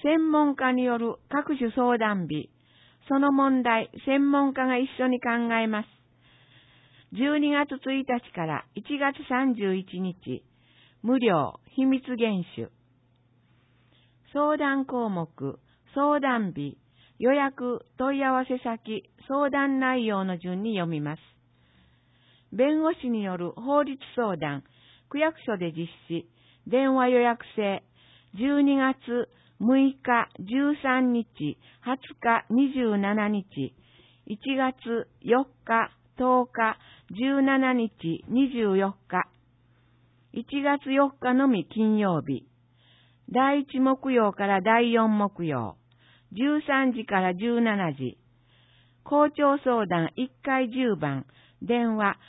専門家による各種相談日、その問題、専門家が一緒に考えます。12月1日から1月31日、無料、秘密厳守。相談項目、相談日、予約、問い合わせ先、相談内容の順に読みます。弁護士による法律相談、区役所で実施、電話予約制、12月6日、13日、20日、27日、1月4日、10日、17日、24日、1月4日のみ金曜日、第1木曜から第4木曜、13時から17時、校長相談1回10番、電話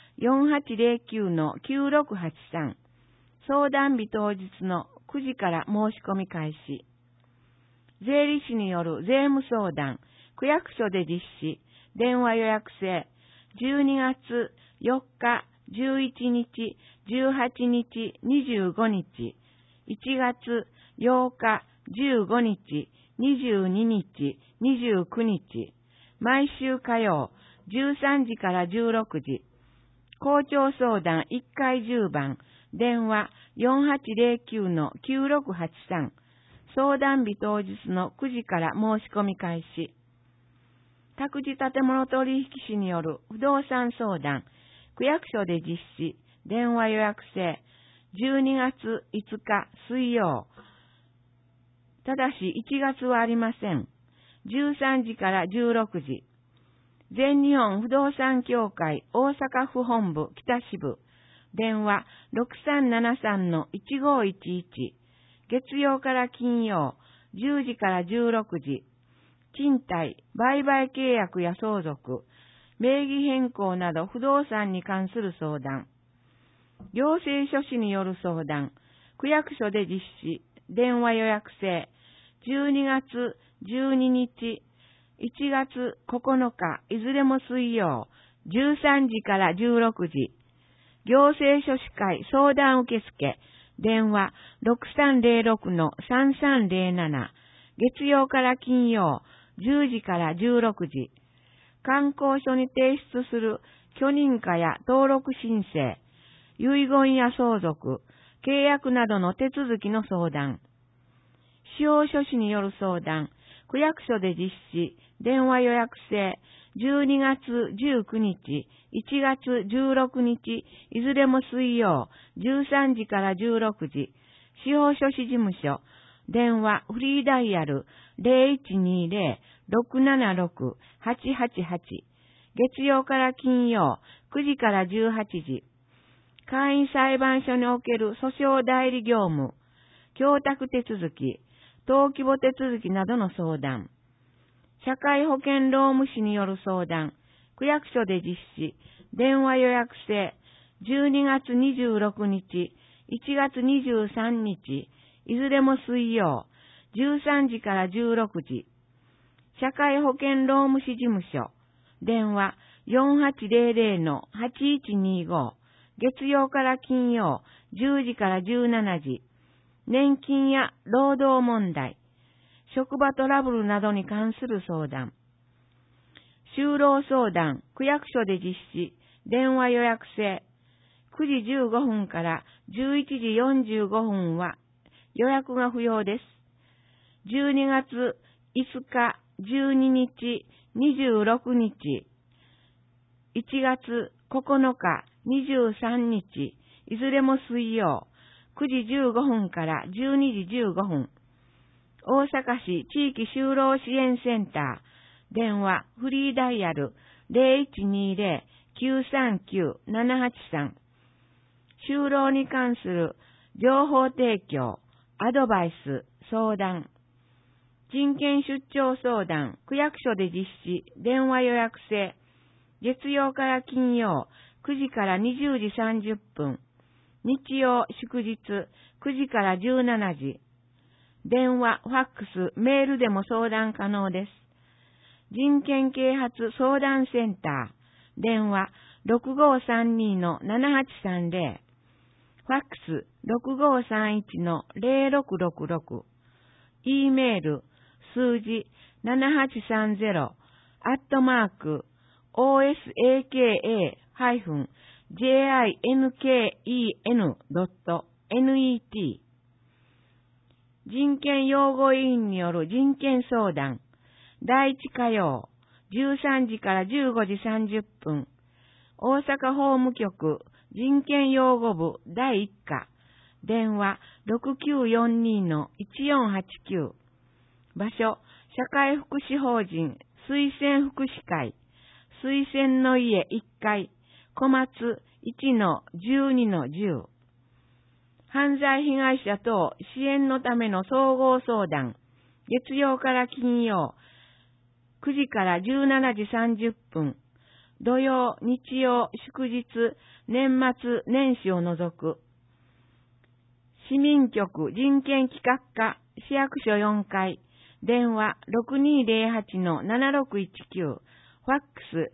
4809-9683、相談日当日の9時から申し込み開始。税理士による税務相談、区役所で実施、電話予約制、12月4日、11日、18日、25日、1月8日、15日、22日、29日、毎週火曜、13時から16時、校長相談1回10番、電話4809-9683、相談日当日の9時から申し込み開始。宅地建物取引士による不動産相談、区役所で実施、電話予約制、12月5日水曜。ただし1月はありません。13時から16時。全日本不動産協会大阪府本部北支部。電話6373-1511。月曜から金曜、10時から16時。賃貸、売買契約や相続、名義変更など不動産に関する相談。行政書士による相談、区役所で実施、電話予約制、12月12日、1月9日、いずれも水曜、13時から16時。行政書士会相談受付、電話6306-3307、月曜から金曜、10時から16時。観光所に提出する許認可や登録申請、遺言や相続、契約などの手続きの相談。司法書士による相談、区役所で実施、電話予約制、12月19日、1月16日、いずれも水曜、13時から16時、司法書士事務所、電話フリーダイヤル 0120-676-888、月曜から金曜、9時から18時、簡易裁判所における訴訟代理業務、供託手続き、登記簿手続きなどの相談。社会保険労務士による相談、区役所で実施、電話予約制、12月26日、1月23日、いずれも水曜、13時から16時。社会保険労務士事務所、電話4800-8125、月曜から金曜、10時から17時。年金や労働問題、職場トラブルなどに関する相談。就労相談、区役所で実施、電話予約制、9時15分から11時45分は予約が不要です。12月5日、12日、26日、1月9日、23日、いずれも水曜、9時15分から12時15分。大阪市地域就労支援センター、電話フリーダイヤル 0120-939-783。就労に関する情報提供、アドバイス、相談。人権出張相談、区役所で実施、電話予約制。月曜から金曜、9時から20時30分。日曜、祝日、9時から17時。電話、ファックス、メールでも相談可能です。人権啓発相談センター、電話6532-7830、ファックス6531-0666、 E メール、数字 7830-osaka-jinken.net 人権擁護委員による人権相談、第1火曜、13時から15時30分、大阪法務局人権擁護部第1課、電話 6942-1489、場所、社会福祉法人推薦福祉会、推薦の家1階、小松 1-12-10、犯罪被害者等支援のための総合相談、月曜から金曜、9時から17時30分、土曜、日曜、祝日、年末年始を除く。市民局人権企画課市役所4階、電話 6208-7619、ファックス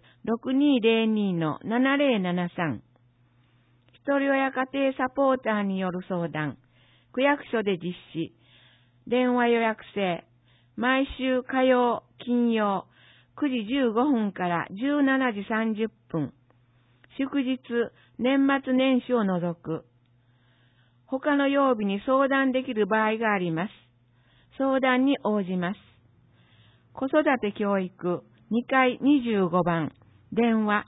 6202-7073。ひとり親家庭サポーターによる相談、区役所で実施。電話予約制。毎週火曜、金曜、9時15分から17時30分。祝日、年末年始を除く。他の曜日に相談できる場合があります。相談に応じます。子育て教育2階25番、電話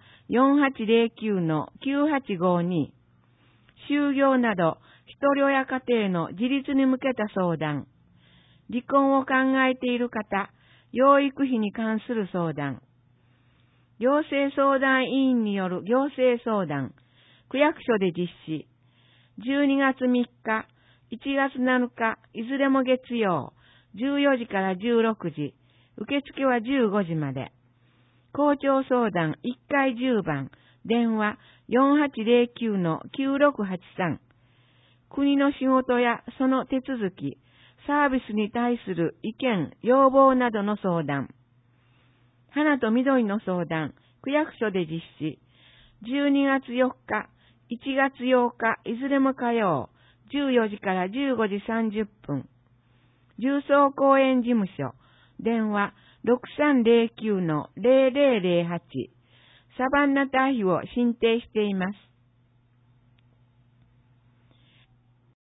4809-9852。就業など、ひとり親家庭の自立に向けた相談。離婚を考えている方、養育費に関する相談。行政相談委員による行政相談。区役所で実施。12月3日、1月7日、いずれも月曜、14時から16時。受付は15時まで。校長相談1階10番、電話 4809-9683。国の仕事やその手続き、サービスに対する意見、要望などの相談。花と緑の相談、区役所で実施。12月4日、1月8日、いずれも火曜、14時から15時30分。重曹公園事務所、電話 6309-0008。サバンナ堆肥を申請しています。